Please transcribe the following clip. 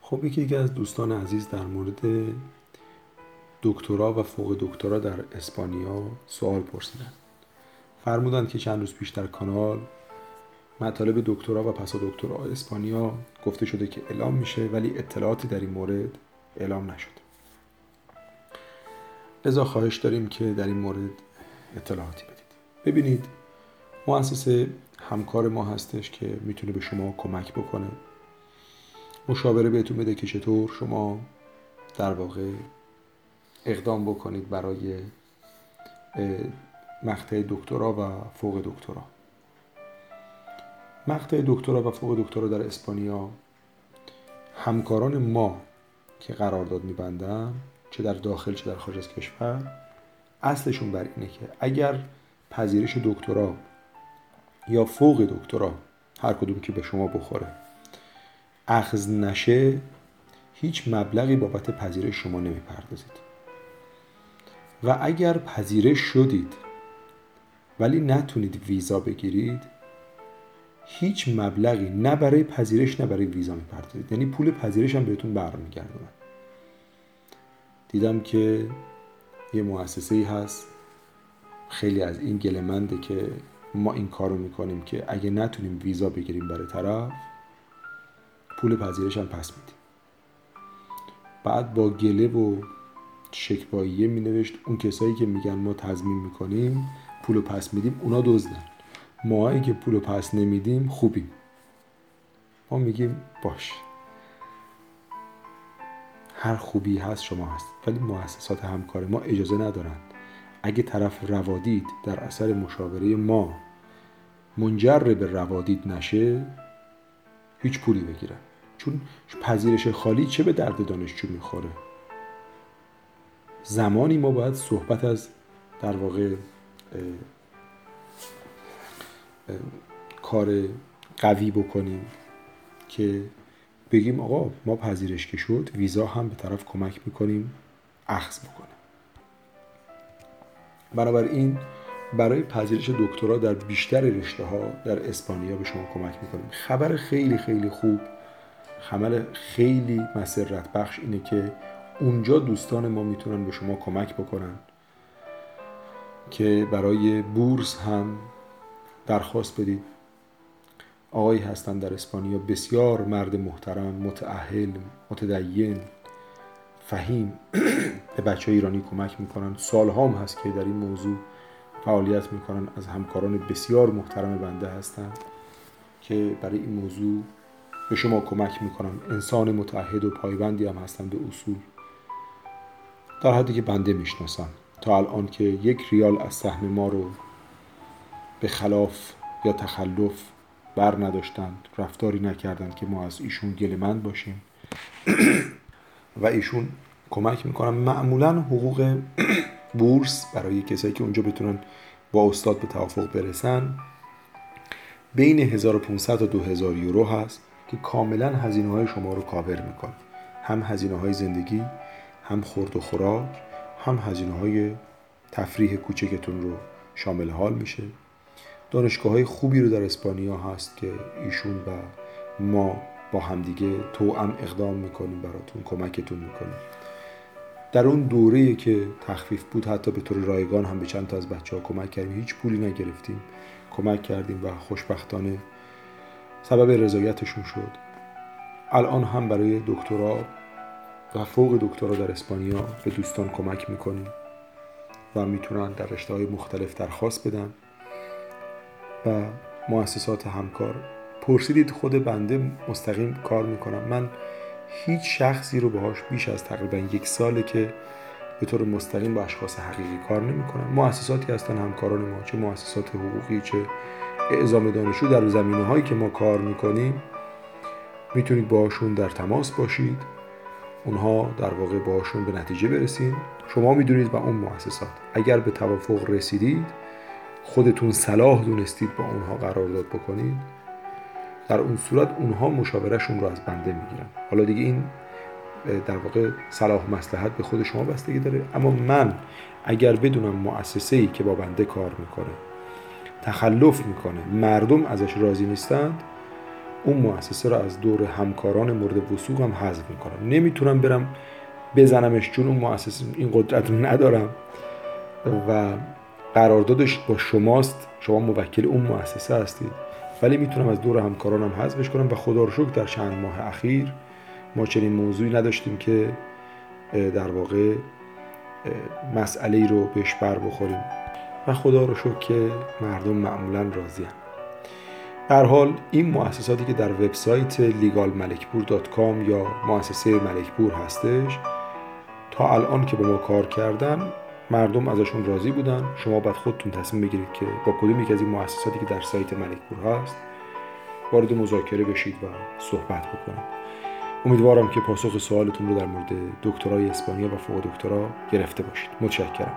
خب یکی از دوستان عزیز در مورد دکترا و فوق دکترا در اسپانیا سوال پرسیدن. فرمودند که چند روز پیش در کانال مطالب دکترا و پسا دکترا اسپانیا گفته شده که اعلام میشه، ولی اطلاعاتی در این مورد اعلام نشد. لذا خواهش داریم که در این مورد اطلاعاتی بدید. ببینید، مؤسسه همکار ما هستش که میتونه به شما کمک بکنه، مشاوره بهتون بده که چطور شما در واقع اقدام بکنید برای مقطع دکترا و فوق دکترا. مقطع دکترا و فوق دکترا در اسپانیا، همکاران ما که قرارداد می‌بندن، چه در داخل چه در خارج از کشور، اصلشون بر اینه که اگر پذیرش دکترا یا فوق دکترا، هر کدوم که به شما بخوره، اخذ نشه، هیچ مبلغی بابت پذیرش شما نمیپردازید. و اگر پذیرش شدید ولی نتونید ویزا بگیرید، هیچ مبلغی نه برای پذیرش نه برای ویزا میپردازید. یعنی پول پذیرش هم بهتون برمیگردونه. دیدم که یه مؤسسه‌ای هست خیلی از این گله‌منده که ما این کارو میکنیم که اگه نتونیم ویزا بگیریم برای طرف، پول پذیرش هم پس میدیم. بعد با گله و شکواییه مینوشت اون کسایی که میگن ما تضمین میکنیم پولو پس میدیم، اونا دزدن. ماهایی که پولو پس نمیدیم خوبیم. ما میگیم باش، هر خوبی هست شما هست، ولی مؤسسات همکار ما اجازه ندارن اگه طرف روادید در اثر مشاوره ما منجر به روادید نشه، هیچ پولی بگیرن. چون پذیرش خالی چه به درد دانشجو میخوره؟ زمانی ما باید صحبت از در واقع کار قوی بکنیم که بگیم آقا ما پذیرش که شد، ویزا هم به طرف کمک میکنیم اخذ بکنه. بنابراین برای پذیرش دکترا در بیشتر رشته ها در اسپانیا به شما کمک میکنیم. خبر خیلی خیلی خوب، خبر خیلی مسرت بخش اینه که اونجا دوستان ما میتونن به شما کمک بکنن که برای بورس هم درخواست بدید. آقایی هستن در اسپانیا، بسیار مرد محترم، متأهل، متدین، فهیم، به بچه ایرانی کمک میکنن. سالها هم هست که در این موضوع فعالیت میکنن. از همکاران بسیار محترم بنده هستن که برای این موضوع به شما کمک میکنن. انسان متعهد و پایبندی هم هستن به اصول، در حدی که بنده میشناسم. تا الان که 1 ریال از سهم ما رو به خلاف یا تخلف بر نداشتند، رفتاری نکردند که ما از ایشون گله‌مند باشیم و ایشون کمک میکنن. معمولا حقوق بورس برای کسایی که اونجا بتونن با استاد به توافق برسن بین 1500 تا 2000 یورو هست که کاملا هزینه های شما رو کاور میکنه. هم هزینه های زندگی، هم خورد و خوراک، هم هزینه های تفریح کوچکتون رو شامل حال میشه. دانشگاه های خوبی رو در اسپانیا هست که ایشون و ما با همدیگه توأم اقدام میکنیم، براتون کمکتون میکنیم. در اون دوره‌ای که تخفیف بود حتی به طور رایگان هم به چند تا از بچه‌ها کمک کردیم، هیچ پولی نگرفتیم، کمک کردیم و خوشبختانه سبب رضایتشون شد. الان هم برای دکترا و فوق دکترا در اسپانیا به دوستان کمک میکنیم و میتونن در رشته‌های مختلف درخواست بدن. و مؤسسات همکار، پرسیدید، خود بنده مستقیم کار میکنم. من هیچ شخصی رو باهاش بیش از تقریبا 1 ساله که به طور مستقیم با اشخاص حقیقی کار نمیکنم. مؤسساتی هستن همکاران ما، چه مؤسسات حقوقی چه اعزام دانشجو، در زمینه هایی که ما کار میکنیم میتونید باهاشون در تماس باشید، اونها در واقع باهاشون به نتیجه برسید. شما میدونید و اون مؤسسات اگر به توافق رسیدید، خودتون صلاح دونستید با اونها قرارداد بکنید، در اون صورت اونها مشاورهشون رو از بنده میگیرن. حالا دیگه این در واقع صلاح مصلحت به خود شما بستگی داره. اما من اگر بدونم مؤسسه‌ای که با بنده کار میکنه تخلف میکنه، مردم ازش راضی نیستند، اون مؤسسه رو از دور همکاران مورد وثوق هم حذف میکنم. نمیتونم برم بزنمش چون اون مؤسسه این قدرت رو ندارم و قراردادش با شماست، شما موکل اون مؤسسه هستید، ولی میتونم از دور همکارانم حذفش کنم و خدا رو شکر در چند ماه اخیر ما چنین موضوعی نداشتیم که در واقع مسئله‌ای رو بهش بر بخوریم و خدا رو شکر که مردم معمولا راضی هم. در حال این مؤسساتی که در وبسایت legalmalekpur.com یا مؤسسه ملکپور هستش تا الان که با ما کار کردن مردم ازشون راضی بودن. شما باید خودتون تصمیم بگیرید که با کدوم یک از این مؤسساتی که در سایت ملکپور هست وارد مذاکره بشید و صحبت بکنید. امیدوارم که پاسخ سوالتون رو در مورد دکترای اسپانیا و فوق دکترا گرفته باشید. متشکرم.